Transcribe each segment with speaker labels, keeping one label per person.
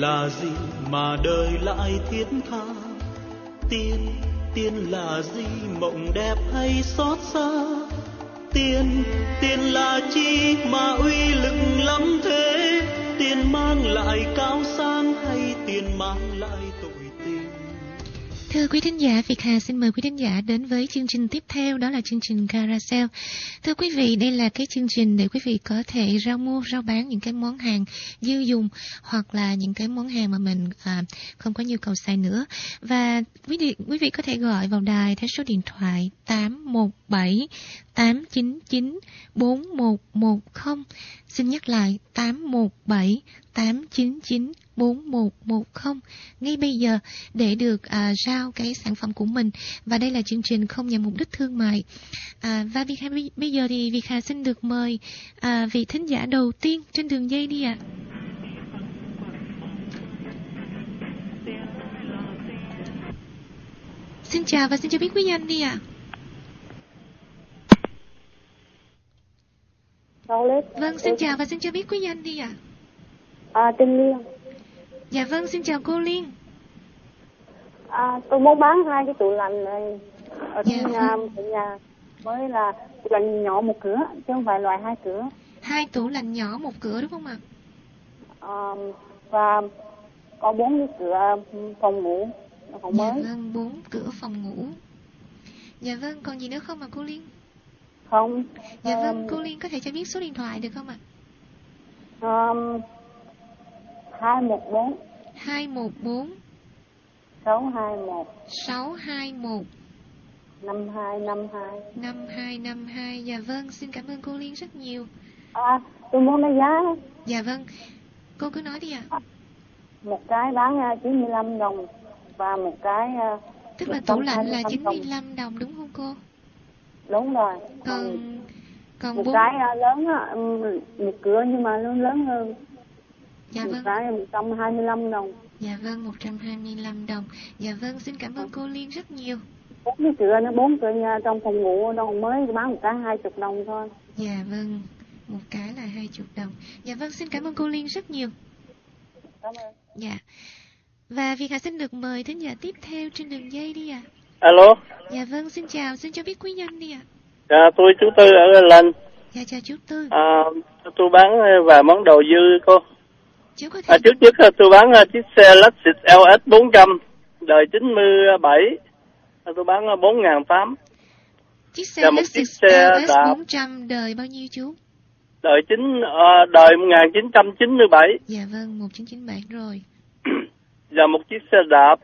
Speaker 1: là gì mà đời lại thiết tha? Tiền là gì, mộng đẹp hay xót xa? Tiền là chi mà uy lực lắm thế? Tiền mang lại cao sang hay tiền mang lại tội tình?
Speaker 2: Thưa quý thính giả, Việt Hà xin mời quý thính giả đến với chương trình tiếp theo, đó là chương trình Carousel. Thưa quý vị, đây là cái chương trình để quý vị có thể rao bán những cái món hàng dư dùng hoặc là những cái món hàng mà mình không có nhu cầu xài nữa. Và quý vị có thể gọi vào đài theo số điện thoại 817 899 4110. Xin nhắc lại 817 899 4110 ngay bây giờ để được rao cái sản phẩm của mình. Và đây là chương trình không nhằm mục đích thương mại. Và bây giờ thì Việt Hà xin được mời vị thính giả đầu tiên trên đường dây đi ạ. Xin chào và xin cho biết quý danh đi ạ. Vâng, xin chào và xin cho biết quý danh đi ạ.
Speaker 3: Tên Liên.
Speaker 2: Dạ vâng, xin chào cô Liên.
Speaker 3: Tôi muốn bán 2 cái tủ lạnh này ở trong nhà mới là tủ lạnh nhỏ một cửa chứ không phải loại 2 cửa.
Speaker 2: 2 tủ lạnh nhỏ một cửa đúng không ạ?
Speaker 3: Và có 4 cái cửa phòng ngủ, phòng mới.
Speaker 2: Dạ vâng, 4 cửa phòng ngủ. Dạ vâng, còn gì nữa không ạ cô Liên?
Speaker 3: Không.
Speaker 2: Dạ vâng, cô Liên có thể cho biết số điện thoại được không ạ?
Speaker 3: 214 621
Speaker 2: 5252. Dạ vâng, xin cảm ơn cô Liên rất nhiều.
Speaker 3: Tôi muốn nói giá.
Speaker 2: Dạ vâng, cô cứ nói đi ạ.
Speaker 3: Một cái bán 95 đồng và một cái
Speaker 2: tức là tủ lạnh là 95 đồng đúng không cô?
Speaker 3: Đúng rồi.
Speaker 2: Còn
Speaker 3: một cái lớn một cửa nhưng mà nó lớn hơn.
Speaker 2: Dạ
Speaker 3: một
Speaker 2: vâng.
Speaker 3: cái 125 đồng.
Speaker 2: Dạ vâng, 125 đồng. Dạ vâng, xin cảm ơn cô Liên rất nhiều.
Speaker 3: 4 cửa nhà trong phòng ngủ đồng mới bán một cái 20 đồng thôi.
Speaker 2: Dạ vâng, một cái là 20 đồng. Dạ vâng, xin cảm ơn cô Liên rất nhiều.
Speaker 3: Cảm ơn.
Speaker 2: Dạ. Và Việt Hà xin được mời thính giả tiếp theo trên đường dây đi ạ.
Speaker 4: Alo.
Speaker 2: Dạ vâng, xin chào, xin cho biết quý danh đi ạ.
Speaker 4: Tôi chú Tư ở Lân.
Speaker 2: Dạ chào chú Tư.
Speaker 4: Tôi bán vài món đồ dư cô.
Speaker 2: Chú có thể...
Speaker 4: Trước nhất tôi bán chiếc xe Lexus LS 400 đời 97. Tôi bán 4.800.
Speaker 2: Chiếc xe Lexus LS 400 đời bao nhiêu chú?
Speaker 4: Đời 1997.
Speaker 2: Dạ vâng, 1997 rồi.
Speaker 4: Và một chiếc xe đạp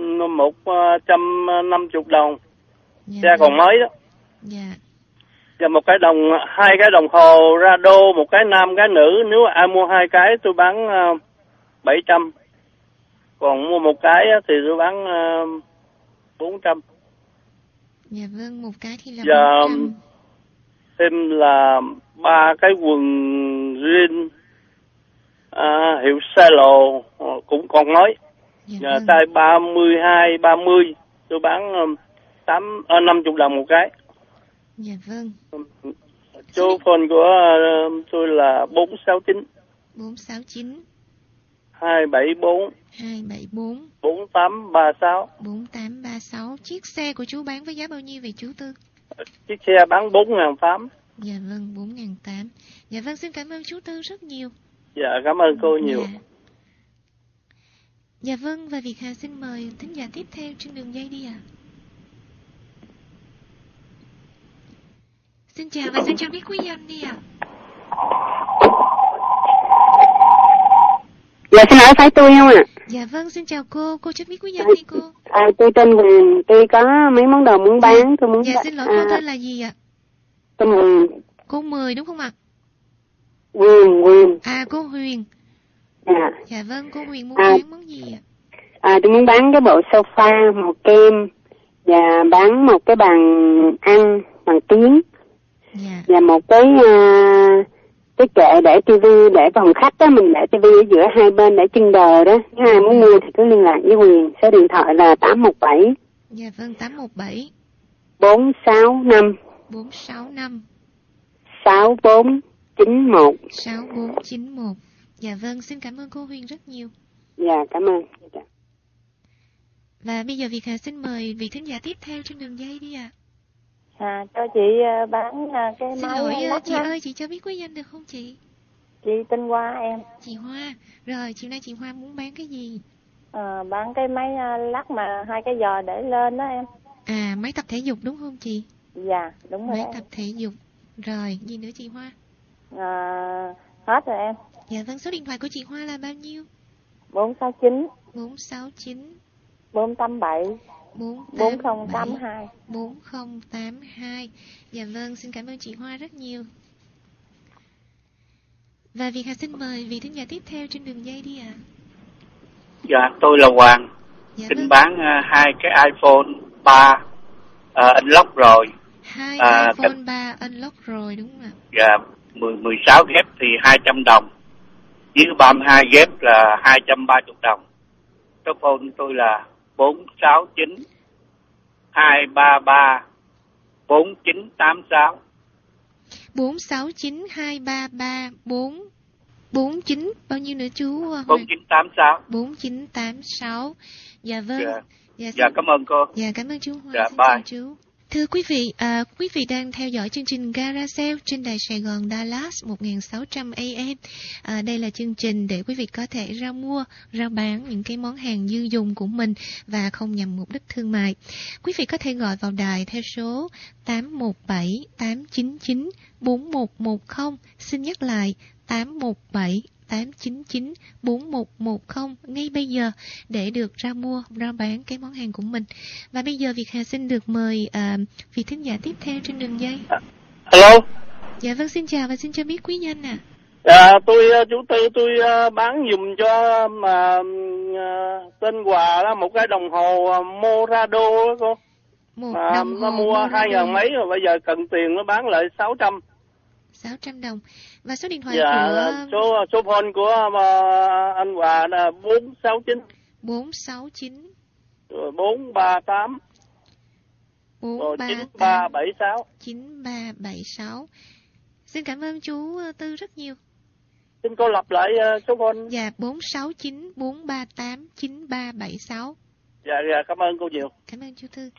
Speaker 4: 150 đồng.
Speaker 2: Dạ
Speaker 4: Xe
Speaker 2: vâng.
Speaker 4: còn mới đó.
Speaker 2: Dạ.
Speaker 4: Và hai cái đồng hồ Rado, một cái nam cái nữ. Nếu ai mua 2 cái tôi bán 700. Còn mua một cái thì tôi bán 400.
Speaker 2: Dạ vâng, một cái thì là
Speaker 4: 400. Thêm là 3 cái quần jean hiệu Salo cũng còn mới.
Speaker 2: Dạ vâng.
Speaker 4: Size 32, 30 tôi bán 50 đồng một cái.
Speaker 2: Dạ vâng.
Speaker 4: Số phone của tôi là 469 274
Speaker 2: 4836. Chiếc xe của chú bán với giá bao nhiêu vậy chú Tư?
Speaker 4: Chiếc xe bán 4.800.
Speaker 2: Dạ vâng, 4.800. Dạ vâng, xin cảm ơn chú Tư rất nhiều.
Speaker 4: Dạ, cảm ơn cô nhiều.
Speaker 2: Dạ vâng, và Việt Hà xin mời thính giả tiếp theo trên đường dây đi ạ. Xin chào và xin cho biết quý danh đi ạ.
Speaker 3: Dạ xin hỏi phải tôi không ạ?
Speaker 2: Dạ vâng, xin chào cô cho biết quý danh đi cô.
Speaker 3: Tôi tên Huyền, tôi có mấy món đồ muốn bán, tôi muốn.
Speaker 2: Dạ xin lỗi, cô tên là gì ạ?
Speaker 3: Tên Huyền.
Speaker 2: Cô Mười đúng không ạ?
Speaker 3: Huyền.
Speaker 2: Cô Huyền.
Speaker 3: Dạ.
Speaker 2: Dạ vâng, cô Huyền muốn bán món gì ạ?
Speaker 3: Tôi muốn bán cái bộ sofa, một kem và bán một cái bàn ăn bằng tiếng.
Speaker 2: Dạ.
Speaker 3: Và một cái kệ để tivi để phòng khách đó, mình để tivi ở giữa hai bên để trưng đồ đó. Nếu ai muốn mua thì cứ liên lạc với Huyền, số điện thoại là 817.
Speaker 2: Dạ vâng, 817
Speaker 3: 465
Speaker 2: 6491.
Speaker 3: 6491.
Speaker 2: 6491. Dạ vâng, xin cảm ơn cô Huyền rất nhiều.
Speaker 3: Dạ, cảm ơn. Dạ.
Speaker 2: Và bây giờ Việt Hà xin mời vị thính giả tiếp theo trên đường dây đi ạ.
Speaker 5: Cho chị bán cái
Speaker 2: Xin
Speaker 5: máy
Speaker 2: lỗi
Speaker 5: lắc
Speaker 2: chị
Speaker 5: á.
Speaker 2: ơi, chị cho biết quý danh được không chị?
Speaker 5: Chị tên Hoa em.
Speaker 2: Chị Hoa. Rồi, chiều nay chị Hoa muốn bán cái gì?
Speaker 5: Bán cái máy lắc mà 2 cái giò để lên đó em.
Speaker 2: À, máy tập thể dục đúng không chị?
Speaker 5: Dạ, đúng rồi
Speaker 2: Máy
Speaker 5: đó
Speaker 2: tập thể dục. Rồi, gì nữa chị Hoa?
Speaker 5: Hết rồi em.
Speaker 2: Dạ vâng, số điện thoại của chị Hoa là bao nhiêu?
Speaker 5: 469
Speaker 2: 469
Speaker 5: 487
Speaker 2: 4082
Speaker 5: 4082.
Speaker 2: 4082. Dạ vâng, xin cảm ơn chị Hoa rất nhiều. Và Việt Hà xin mời vị thính giả tiếp theo trên đường dây đi ạ.
Speaker 4: Dạ, tôi là Hoàng.
Speaker 2: Dạ
Speaker 4: Xin
Speaker 2: vâng.
Speaker 4: bán 2 cái iPhone 3 unlock rồi.
Speaker 2: 2 iPhone 3 unlock rồi đúng không ạ?
Speaker 4: Dạ, 16 ghép thì 200 đồng. Với 32 ghép là 230 đồng. Số phone tôi là 469 233 4986.
Speaker 2: 469 233 449 bao nhiêu nữa chú Hoàng?
Speaker 4: 4986.
Speaker 2: 4986. Dạ vâng.
Speaker 4: Dạ, cảm ơn cô.
Speaker 2: Dạ, cảm ơn chú Hoàng.
Speaker 4: Dạ,
Speaker 2: Xin
Speaker 4: bye.
Speaker 2: chào chú. Thưa quý vị đang theo dõi chương trình Gara Sale trên đài Sài Gòn Dallas 1600 AM. Đây là chương trình để quý vị có thể ra mua, ra bán những cái món hàng dư dùng của mình và không nhằm mục đích thương mại. Quý vị có thể gọi vào đài theo số 817 899 4110. Xin nhắc lại 817 899 4110 ngay bây giờ để được ra mua, ra bán cái món hàng của mình. Và bây giờ Việt Hà xin được mời vị thính giả tiếp theo trên đường dây.
Speaker 4: Hello.
Speaker 2: Dạ vâng, xin chào và xin cho biết quý danh ạ.
Speaker 4: Tôi chủ tư tôi bán dùm cho mà tên quà là một cái đồng hồ Morado đó cô.
Speaker 2: Một
Speaker 4: mà
Speaker 2: đồng hồ
Speaker 4: nó mua
Speaker 2: Morado.
Speaker 4: 2.000 mấy rồi bây giờ cần tiền nó bán lại 600.
Speaker 2: 600 đồng. Và số điện thoại
Speaker 4: của số phone của anh Hòa là 469
Speaker 2: 469
Speaker 4: rồi 438 rồi 9376
Speaker 2: 9376. Xin cảm ơn chú Tư rất nhiều.
Speaker 4: Xin cô lặp lại số phone.
Speaker 2: Dạ, 469 438 9376.
Speaker 4: Dạ, cảm ơn cô nhiều.
Speaker 2: Cảm ơn chú Tư.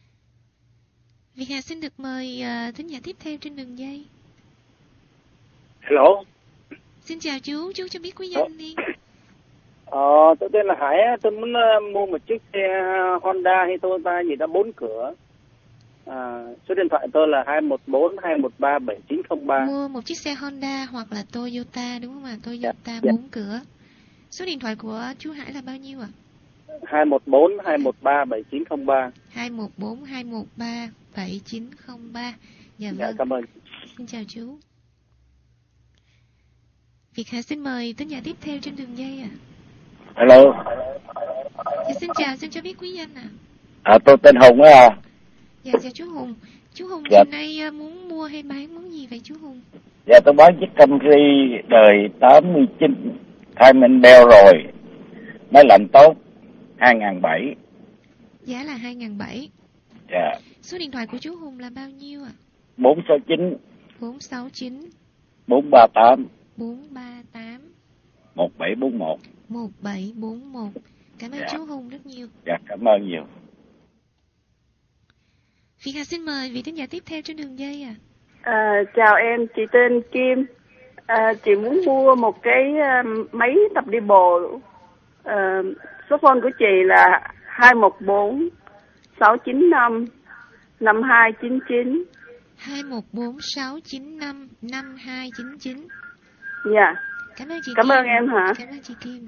Speaker 2: Việt Hà xin được mời thính giả tiếp theo trên đường dây.
Speaker 6: Hello.
Speaker 2: Xin chào chú cho biết quý danh đi.
Speaker 6: Tôi tên là Hải, tôi muốn mua một chiếc xe Honda hay Toyota gì đó 4 cửa. Số điện thoại tôi là 214 213 7903.
Speaker 2: Mua một chiếc xe Honda hoặc là Toyota đúng không ạ? Toyota 4 cửa. Số điện thoại của chú Hải là bao nhiêu ạ?
Speaker 6: 214 213 7903.
Speaker 2: 214 213 7903. Dạ vâng.
Speaker 6: Dạ, cảm ơn.
Speaker 2: Xin chào chú. Việt Hà xin mời tính giả tiếp theo trên đường dây ạ.
Speaker 6: Hello.
Speaker 2: Dạ, xin chào, xin cho biết quý danh ạ.
Speaker 6: Tôi tên Hùng á.
Speaker 2: Dạ, chào chú Hùng. Chú Hùng
Speaker 6: dạ.
Speaker 2: Hôm nay muốn mua hay bán món gì vậy chú Hùng?
Speaker 6: Dạ, tôi bán chiếc Camry đời 89 Diamond Bell rồi. Máy lạnh tốt 2007.
Speaker 2: Giá là 2007.
Speaker 6: Dạ.
Speaker 2: Số điện thoại của chú Hùng là bao nhiêu ạ?
Speaker 6: 469
Speaker 2: 469
Speaker 6: 438
Speaker 2: 438
Speaker 6: 1741.
Speaker 2: 1741. Cảm ơn chú Hùng rất nhiều.
Speaker 6: Dạ, cảm ơn nhiều.
Speaker 2: Việt Hà xin mời vị thính giả tiếp theo trên đường dây ạ.
Speaker 7: Chào em, chị tên Kim. Chị muốn mua một cái máy tập đi bộ. Số phone của chị là 214 695 5299.
Speaker 2: 214 695 5299.
Speaker 7: Dạ.
Speaker 2: Cảm ơn chị
Speaker 7: Cảm
Speaker 2: Kim.
Speaker 7: ơn em hả?
Speaker 2: Cảm ơn chị Kim.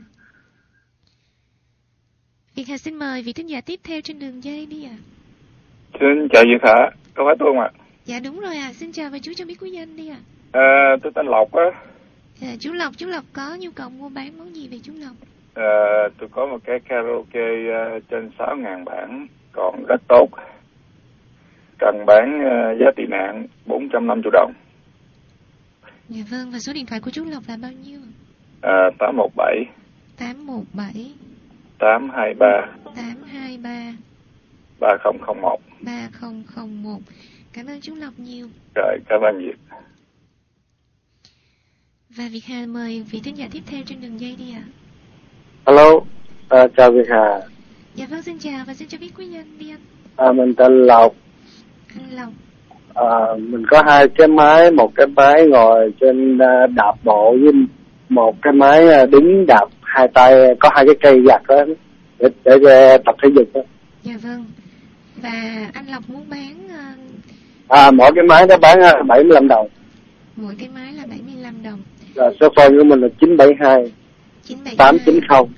Speaker 2: Việt Hà xin mời vị thính giả tiếp theo trên đường dây đi ạ.
Speaker 8: Xin chào Việt Hà, có phải tôi không ạ?
Speaker 2: Dạ đúng rồi ạ, xin chào và chú cho biết quý danh đi ạ.
Speaker 8: Tôi tên Lộc á.
Speaker 2: Chú Lộc có nhu cầu mua bán món gì vậy chú Lộc?
Speaker 8: Tôi có một cái karaoke trên 6.000 bản, còn rất tốt. Cần bán giá tị nạn 450 triệu đồng.
Speaker 2: Dạ vâng, và số điện thoại của chú Lộc là bao nhiêu?
Speaker 8: 817
Speaker 2: 817
Speaker 8: 823
Speaker 2: 823
Speaker 8: 3001.
Speaker 2: 3001. Cảm ơn chú Lộc nhiều.
Speaker 8: Rồi, cảm ơn Việt.
Speaker 2: Và Việt Hà mời vị thính giả tiếp theo trên đường dây đi ạ.
Speaker 9: Alo, chào Việt Hà.
Speaker 2: Dạ vâng, xin chào và xin cho biết quý nhân đi anh.
Speaker 9: Mình tên Lộc.
Speaker 2: Anh Lộc.
Speaker 9: Mình có 2 cái máy, một cái máy ngồi trên đạp bộ với một cái máy đứng đạp 2 tay, có 2 cái cây giặt đó để tập thể dục đó.
Speaker 2: Dạ vâng. Và anh Lộc muốn bán...
Speaker 9: mỗi cái máy đó bán 75 đồng.
Speaker 2: Mỗi cái máy là 75 đồng.
Speaker 9: Rồi số phone của mình là 972 890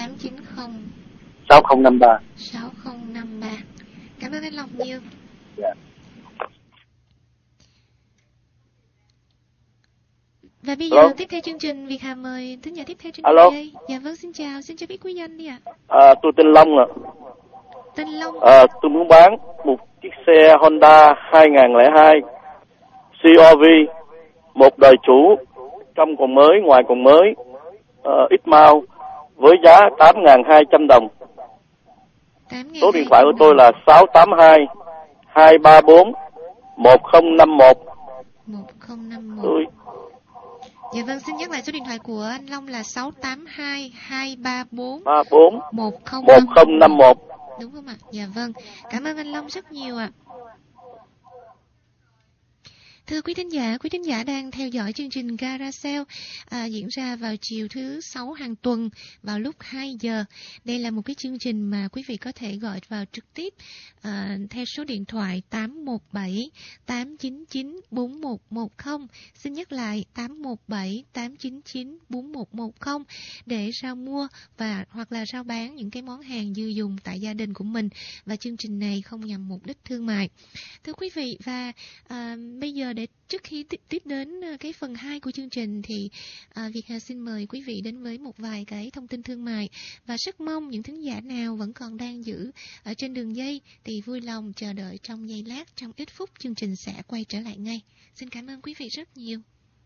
Speaker 9: 6053.
Speaker 2: 6053. Cảm ơn anh Lộc nhiều.
Speaker 9: Dạ.
Speaker 2: Và bây giờ tiếp theo chương trình, Việt Hà mời thính giả tiếp theo chương trình. Dạ vâng, xin chào, xin cho biết quý danh đi ạ.
Speaker 4: Tôi tên Long ạ.
Speaker 2: Tên Long.
Speaker 4: Tôi muốn bán một chiếc xe Honda 2002 CR-V, một đời chủ, trong còn mới, ngoài còn mới, ít mao, với giá 8.200 đồng. Số điện thoại của tôi là 682 234 1051.
Speaker 2: 1051. Dạ vâng, xin nhắc lại số điện thoại của anh Long là 682 234 1051. Đúng không ạ? Dạ vâng. Cảm ơn anh Long rất nhiều ạ. Thưa quý thính giả đang theo dõi chương trình Carousel diễn ra vào chiều thứ 6 hàng tuần vào lúc 2 giờ. Đây là một cái chương trình mà quý vị có thể gọi vào trực tiếp theo số điện thoại 817 899 4110. Xin nhắc lại 817 899 4110 để rao mua và hoặc là rao bán những cái món hàng dư dùng tại gia đình của mình, và chương trình này không nhằm mục đích thương mại. Thưa quý vị, và bây giờ để trước khi tiếp đến cái phần 2 của chương trình thì Việt Hà xin mời quý vị đến với một vài cái thông tin thương mại, và rất mong những thính giả nào vẫn còn đang giữ ở trên đường dây thì vui lòng chờ đợi trong giây lát, trong ít phút chương trình sẽ quay trở lại ngay. Xin cảm ơn quý vị rất nhiều.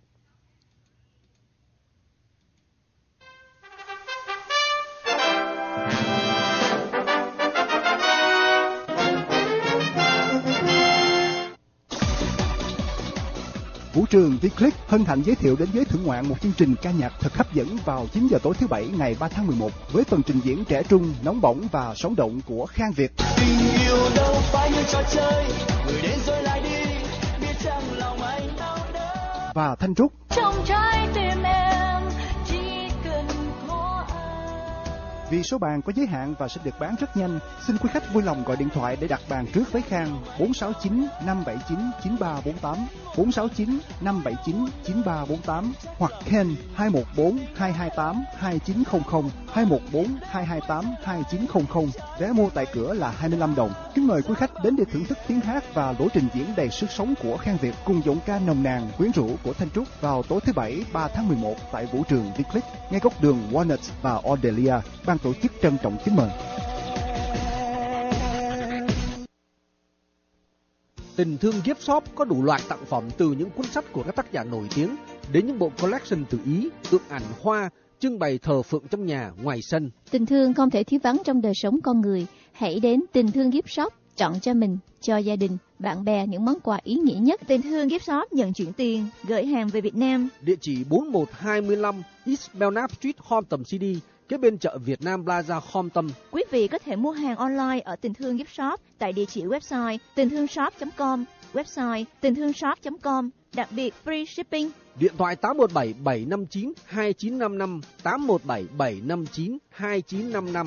Speaker 10: Vũ trường V-Click hân hạnh giới thiệu đến giới thưởng ngoạn một chương trình ca nhạc thật hấp dẫn vào 9 giờ tối thứ Bảy ngày 3 tháng 11 với phần trình diễn trẻ trung, nóng bỏng và sống động của Khang Việt.
Speaker 1: Tình yêu đâu phải như trò chơi, người đến rồi lại đi, biết chăng lòng anh đau đớn.
Speaker 10: Và Thanh Trúc.
Speaker 1: Trong trái tim em chỉ cần có anh.
Speaker 10: Vì số bàn có giới hạn và sẽ được bán rất nhanh, xin quý khách vui lòng gọi điện thoại để đặt bàn trước với Khang 469 579 9348, 469 579 9348 hoặc Ken 214 228 2900, 214 228 2900. Vé mua tại cửa là 25 đồng. Kính mời quý khách đến để thưởng thức tiếng hát và lối trình diễn đầy sức sống của Khang Việt cùng giọng ca nồng nàn quyến rũ của Thanh Trúc vào tối thứ Bảy 3 tháng 11 tại vũ trường V-Click ngay góc đường Walnut và Audelia. Ban tổ chức trân trọng kính mời.
Speaker 11: Tình Thương Gift Shop có đủ loại tặng phẩm, từ những cuốn sách của các tác giả nổi tiếng đến những bộ collection từ Ý, tượng ảnh hoa, trưng bày thờ phượng trong nhà, ngoài sân.
Speaker 12: Tình thương không thể thiếu vắng trong đời sống con người. Hãy đến Tình Thương Gift Shop, chọn cho mình, cho gia đình, bạn bè những món quà ý nghĩa nhất. Tình Thương Gift Shop nhận chuyển tiền, gửi hàng về Việt Nam.
Speaker 11: Địa chỉ 4125 East Belknap Street, Hampton City, kế bên chợ Việt Nam Plaza, Hampton.
Speaker 12: Quý vị có thể mua hàng online ở Tình Thương Gift Shop tại địa chỉ website tinhthoongshop.com, website tinhthoongshop.com, đặc biệt free shipping.
Speaker 11: Điện thoại 817 759 2955, 817 759 2955.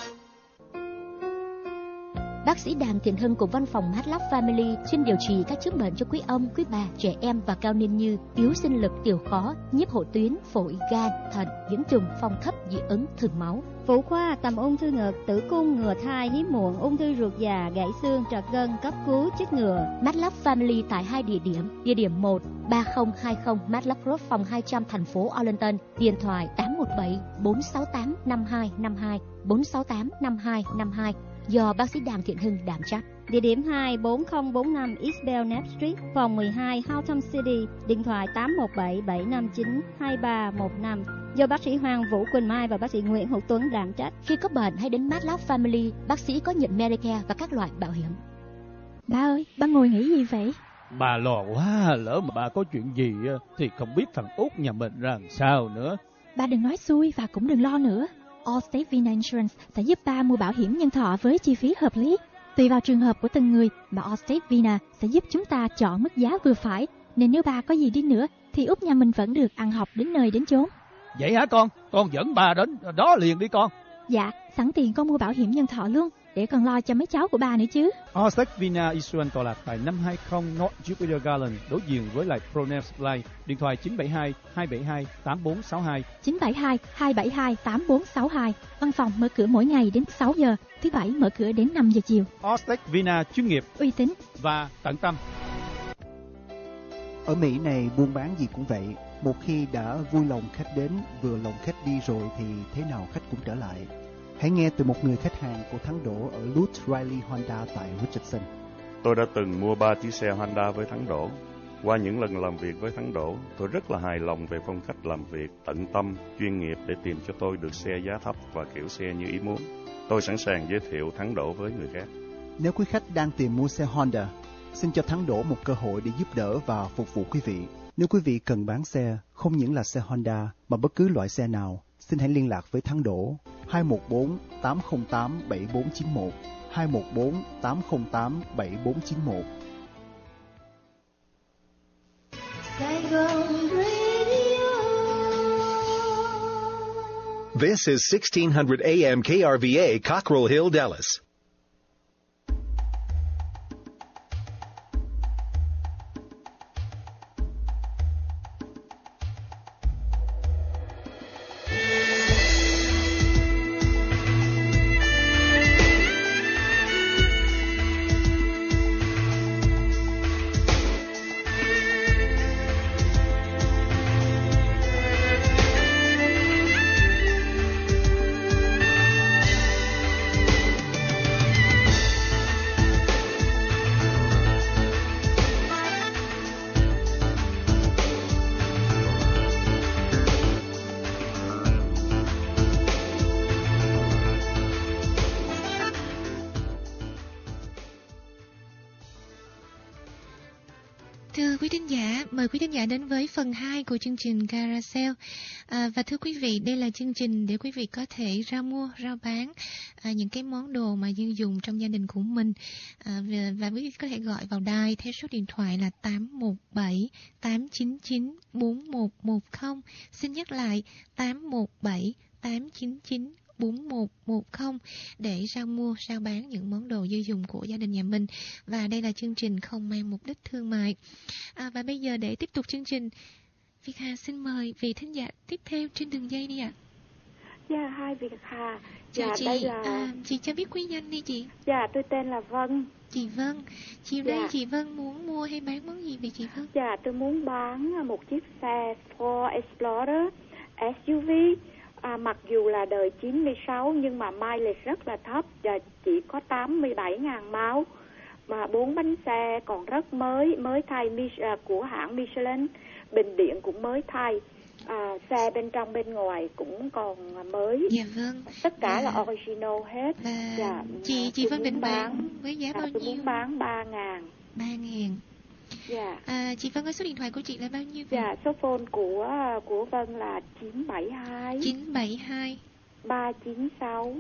Speaker 12: Bác sĩ Đàm Thiện Hưng cùng văn phòng MedLab Family chuyên điều trị các chứng bệnh cho quý ông, quý bà, trẻ em và cao niên như yếu sinh lực, tiểu khó, nhiếp hộ tuyến, phổi, gan, thận, nhiễm trùng, phong thấp, dị ứng, thường máu.
Speaker 13: Phụ khoa tầm ung thư ngực, tử cung, ngừa thai, hiếm muộn, ung thư ruột già, gãy xương, trật gân, cấp cứu, chích ngừa.
Speaker 12: MedLab Family tại 2 địa điểm. Địa điểm 1, 3020 MedLab Road, phòng 200, thành phố Arlington. Điện thoại 817 468 5252, 468 5252. Do bác sĩ Đàm Thiện Hưng đảm trách.
Speaker 13: Địa điểm 2, 4045 East Belknap Street, phòng 12, Haltom City. Điện thoại 817 759 2315. Do bác sĩ Hoàng Vũ Quỳnh Mai và bác sĩ Nguyễn Hữu Tuấn đảm trách.
Speaker 12: Khi có bệnh hãy đến MedLab Family, bác sĩ có nhận Medicare và các loại bảo hiểm.
Speaker 13: Ba ơi, ba ngồi nghĩ gì vậy?
Speaker 14: Bà lo quá, lỡ mà bà có chuyện gì thì không biết thằng Út nhà mình ra làm sao nữa.
Speaker 13: Ba đừng nói xui và cũng đừng lo nữa.
Speaker 15: Allstate Vina Insurance sẽ giúp ba mua bảo hiểm nhân thọ với chi phí hợp lý. Tùy vào trường hợp của từng người mà Allstate Vina sẽ giúp chúng ta chọn mức giá vừa phải. Nên nếu ba có gì đi nữa thì Út nhà mình vẫn được ăn học đến nơi đến chốn.
Speaker 14: Vậy hả con? Con dẫn ba đến đó liền đi con.
Speaker 15: Dạ, sẵn tiền con mua bảo hiểm nhân thọ luôn, để còn lo cho mấy cháu của ba nữa chứ.
Speaker 14: Allstate Vina Insurance tọa lạc tại 520 North Jupiter Garland, đối diện với lại Pronels Line. Điện thoại 972 272 8462.
Speaker 15: 972 272 8462. Văn phòng mở cửa mỗi ngày đến 6 giờ, thứ Bảy mở cửa đến 5 giờ chiều.
Speaker 14: Allstate Vina chuyên nghiệp,
Speaker 15: uy tín
Speaker 14: và tận tâm.
Speaker 10: Ở Mỹ này buôn bán gì cũng vậy. Một khi đã vui lòng khách đến, vừa lòng khách đi rồi thì thế nào khách cũng trở lại. Hãy nghe từ một người khách hàng của Thắng Đỗ ở Lutz Riley Honda tại Richardson.
Speaker 16: Tôi đã từng mua 3 chiếc xe Honda với Thắng Đỗ. Qua những lần làm việc với Thắng Đỗ, tôi rất là hài lòng về phong cách làm việc tận tâm, chuyên nghiệp để tìm cho tôi được xe giá thấp và kiểu xe như ý muốn. Tôi sẵn sàng giới thiệu Thắng Đỗ với người khác.
Speaker 10: Nếu quý khách đang tìm mua xe Honda, xin cho Thắng Đỗ một cơ hội để giúp đỡ và phục vụ quý vị. Nếu quý vị cần bán xe, không những là xe Honda mà bất cứ loại xe nào, xin hãy liên lạc với Thắng Đỗ 214 808 7491 214 808 7491.
Speaker 17: This is 1600 AM KRVA, Cockrell Hill, Dallas.
Speaker 2: Mời quý thính giả đến với phần 2 của chương trình Carousel. Và thưa quý vị, đây là chương trình để quý vị có thể ra mua, rao bán những cái món đồ mà dư dùng trong gia đình của mình. Và quý vị có thể gọi vào đài theo số điện thoại là 817 899 4110. Xin nhắc lại 817 899 4110 để rao mua, rao bán những món đồ dư dùng của gia đình nhà mình. Và đây là chương trình không mang mục đích thương mại. Và bây giờ để tiếp tục chương trình, Việt Hà xin mời vị thính giả tiếp theo trên đường dây đi ạ.
Speaker 18: Dạ, hai Việt Hà.
Speaker 2: Chào
Speaker 18: dạ,
Speaker 2: chị,
Speaker 18: đây là...
Speaker 2: chị cho biết quý danh đi chị.
Speaker 18: Dạ, tôi tên là Vân.
Speaker 2: Chị Vân, chiều nay chị Vân muốn mua hay bán món gì vậy chị Vân?
Speaker 18: Dạ, tôi muốn bán một chiếc xe Ford Explorer SUV. Mặc dù là đời 96 nhưng mà mileage rất là thấp và chỉ có 87.000 mile. Mà 4 bánh xe còn rất mới thay của hãng Michelin. Bình điện cũng mới thay. Xe bên trong bên ngoài cũng còn mới.
Speaker 2: Dạ vâng.
Speaker 18: Tất cả là original hết.
Speaker 2: Dạ, chị Vân định bán với giá bao nhiêu?
Speaker 18: Tôi muốn bán 3.000.
Speaker 2: 3.000.
Speaker 18: Dạ.
Speaker 2: Chị Vân có số điện thoại của chị là bao nhiêu?
Speaker 18: Dạ, số phone của Vân là 972 396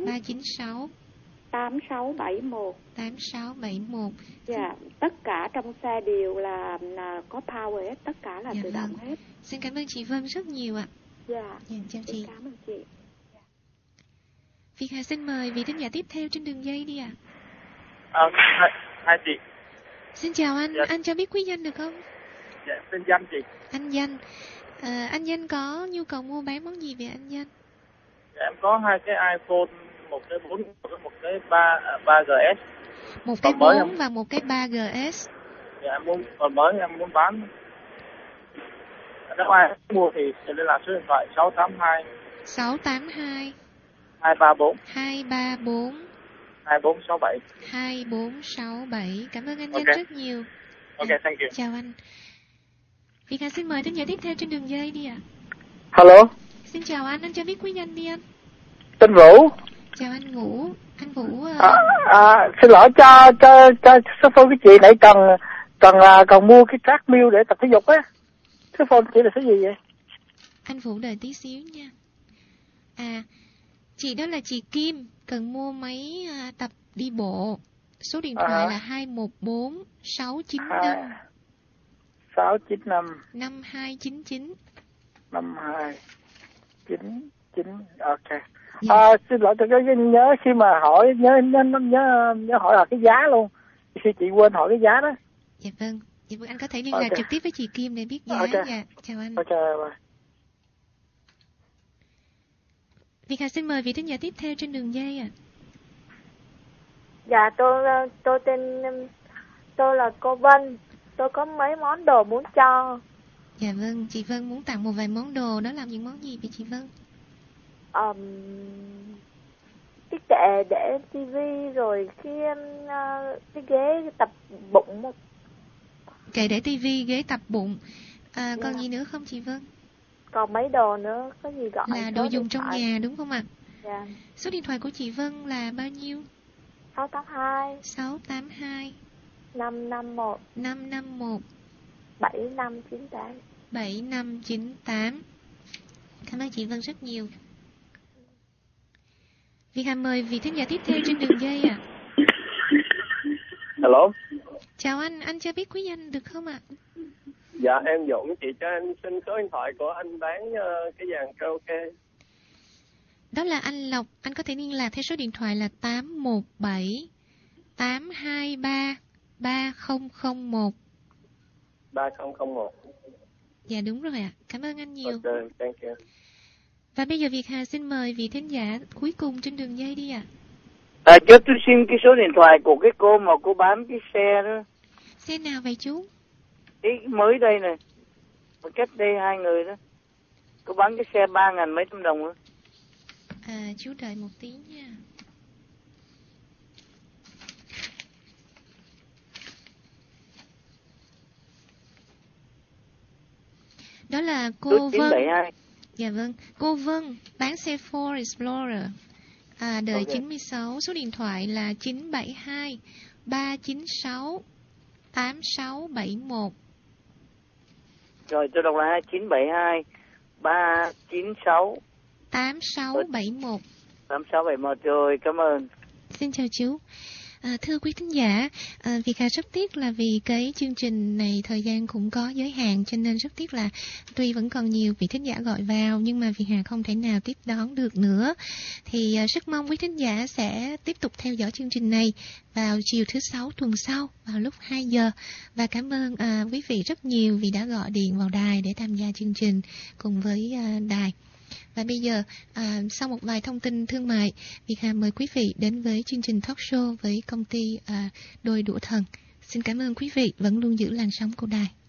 Speaker 18: 8671. Dạ, tất cả trong xe đều là có power hết, tất cả là tự động hết.
Speaker 2: Xin cảm ơn chị Vân rất nhiều ạ.
Speaker 18: Dạ.
Speaker 2: Chào chị.
Speaker 18: Cảm ơn chị.
Speaker 2: Việt Hà xin mời vị thính giả tiếp theo trên đường dây đi ạ.
Speaker 6: Hai chị.
Speaker 2: Xin chào anh,
Speaker 6: dạ.
Speaker 2: Anh cho biết quý danh được không?
Speaker 6: Dạ, tên Danh chị.
Speaker 2: Anh Danh. Anh Danh có nhu cầu mua bán món gì vậy anh Danh?
Speaker 6: Dạ, em có 2 cái iPhone, một cái 4, một cái 3GS.
Speaker 2: Một cái 4 và một cái 3GS.
Speaker 6: Dạ, em muốn, còn mới em muốn bán. Nếu ai mua thì liên lạc số điện thoại 682 234
Speaker 2: 2467. Cảm ơn anh Danh rất nhiều.
Speaker 6: Ok, thank you.
Speaker 2: Chào anh. Việt Hà xin mời thính giả tiếp theo trên đường dây đi ạ.
Speaker 19: Hello.
Speaker 2: Xin chào anh cho biết quý danh đi anh.
Speaker 19: Tên Vũ.
Speaker 2: Chào anh Vũ. Anh Vũ.
Speaker 19: Xin lỗi cho số phone của chị nãy cần mua cái treadmill để tập thể dục á. Số phone chị là số gì vậy?
Speaker 2: Anh Vũ đợi tí xíu nha. Chị đó là chị Kim, cần mua máy tập đi bộ. Số điện thoại là 214 695
Speaker 19: 695
Speaker 2: 5299.
Speaker 19: 5299. Ok. Xin lỗi, tôi nhớ khi mà hỏi nhớ hỏi là cái giá luôn. Khi chị quên hỏi cái giá đó.
Speaker 2: Dạ vâng, anh có thể liên lạc trực tiếp với chị Kim để biết giá. Dạ, chào anh.
Speaker 19: Ok, bye.
Speaker 2: Việt Hà xin mời vị thính giả tiếp theo trên đường dây ạ.
Speaker 5: Dạ, tôi là cô Vân. Tôi có mấy món đồ muốn cho.
Speaker 2: Dạ vâng, chị Vân muốn tặng một vài món đồ, đó là những món gì vậy chị Vân?
Speaker 5: Cái kệ để tivi, rồi cái ghế tập bụng.
Speaker 2: Kệ để tivi, ghế tập bụng. Còn gì nữa không chị Vân?
Speaker 5: Còn mấy đồ nữa, có gì gọi
Speaker 2: là đồ dùng trong nhà đúng không ạ?
Speaker 5: Dạ.
Speaker 2: Số điện thoại của chị Vân là bao nhiêu?
Speaker 5: 682 551 7598
Speaker 2: 7598. Cảm ơn chị Vân rất nhiều. Việt Hà mời vị thính giả tiếp theo trên đường dây ạ.
Speaker 20: Hello.
Speaker 2: Chào anh cho biết quý danh được không ạ?
Speaker 20: Dạ em Dũng, chị cho em xin số điện thoại của anh bán cái dàn karaoke.
Speaker 2: Đó là anh Lộc, anh có thể liên lạc theo số điện thoại là 817 823 3001.
Speaker 20: 3001.
Speaker 2: Dạ đúng rồi ạ. Cảm ơn anh nhiều.
Speaker 20: Ok, thank you.
Speaker 2: Và bây giờ Việt Hà xin mời vị thính giả cuối cùng trên đường dây đi ạ.
Speaker 21: Cho tôi xin cái số điện thoại của cái cô mà cô bán cái xe đó.
Speaker 2: Xe nào vậy chú?
Speaker 21: Cái mới đây này. Cách đây 2 người đó. Cô bán cái xe 3.000 mấy trăm đồng đó.
Speaker 2: Chú đợi một tí nha. Đó là cô Vân.
Speaker 21: 972.
Speaker 2: Dạ vâng, cô Vân bán xe Ford Explorer đời 96, số điện thoại là 972 396 8671.
Speaker 21: Rồi tôi đọc là 972 396
Speaker 2: 8671.
Speaker 21: 8671 rồi, cảm ơn.
Speaker 2: Xin chào chú. Thưa quý thính giả, Việt Hà rất tiếc là vì cái chương trình này thời gian cũng có giới hạn, cho nên rất tiếc là tuy vẫn còn nhiều vị thính giả gọi vào nhưng mà Việt Hà không thể nào tiếp đón được nữa. Thì rất mong quý thính giả sẽ tiếp tục theo dõi chương trình này vào chiều thứ 6 tuần sau vào lúc 2 giờ. Và cảm ơn quý vị rất nhiều vì đã gọi điện vào đài để tham gia chương trình cùng với đài. Và bây giờ, sau một vài thông tin thương mại, Việt Hà mời quý vị đến với chương trình talk show với công ty Đôi Đũa Thần. Xin cảm ơn quý vị vẫn luôn giữ làn sóng của đài.